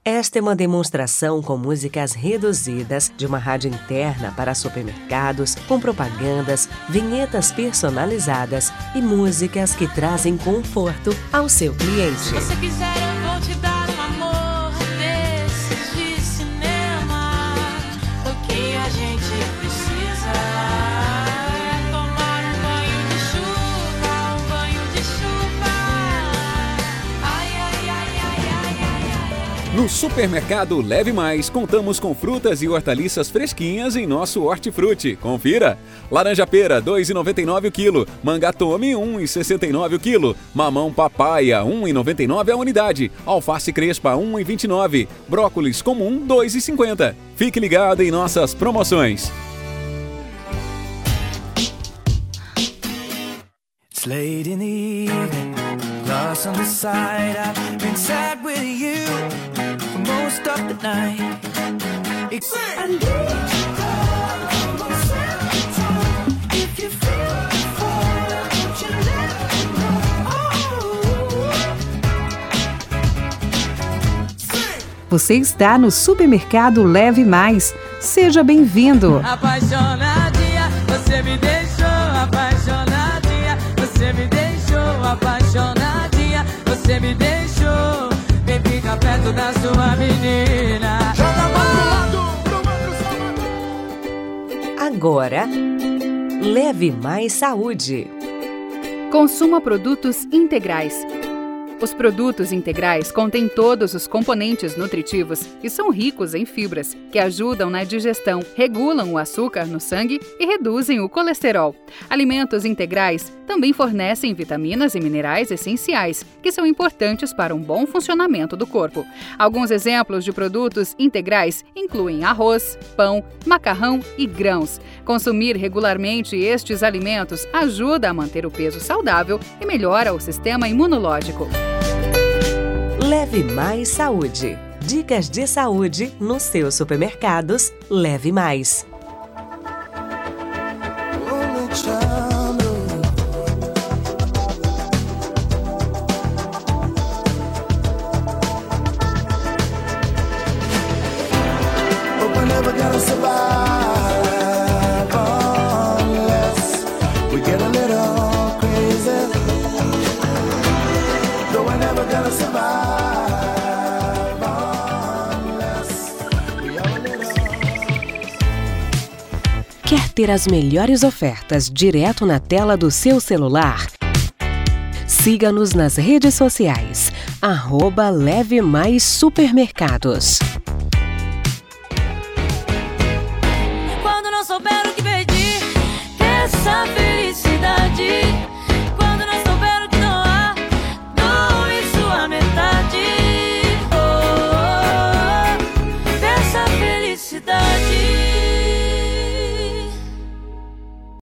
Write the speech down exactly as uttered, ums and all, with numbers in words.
Esta é uma demonstração com músicas reduzidas de uma rádio interna para supermercados, com propagandas, vinhetas personalizadas e músicas que trazem conforto ao seu cliente. Se você quiser, eu vou te dar um amor desses de cinema. O que a gente precisa é tomar um banho de chuva, um banho de chuva. Ai, ai, ai, ai, ai, ai, ai. No Supermercado Leve Mais, contamos com frutas e hortaliças fresquinhas em nosso hortifruti. Confira! Laranja pera, dois reais e noventa e nove centavos o quilo. Manga tome, um real e sessenta e nove centavos o quilo. Mamão papaya, um real e noventa e nove centavos a unidade. Alface crespa, um real e vinte e nove centavos. Brócolis comum, dois reais e cinquenta centavos. Fique ligado em nossas promoções. It's late in the evening, lost on the side. I've been sad with you for most of the night. It's I need you, if you feel the fire, won't you let me know? Você está no Supermercado Leve Mais. Seja bem-vindo. Apaixonadinha, você me deixou apaixonadinha, você me deixou apaixonadinha, você me deixou. Vem ficar perto da sua menina. Joga mais pro lado. Agora, Leve Mais Saúde. Consuma produtos integrais. Os produtos integrais contêm todos os componentes nutritivos e são ricos em fibras, que ajudam na digestão, regulam o açúcar no sangue e reduzem o colesterol. Alimentos integrais também fornecem vitaminas e minerais essenciais, que são importantes para um bom funcionamento do corpo. Alguns exemplos de produtos integrais incluem arroz, pão, macarrão e grãos. Consumir regularmente estes alimentos ajuda a manter o peso saudável e melhora o sistema imunológico. Leve Mais Saúde. Dicas de saúde nos seus supermercados Leve Mais. Quer ter as melhores ofertas direto na tela do seu celular? Siga-nos nas redes sociais, arroba Leve Mais Supermercados.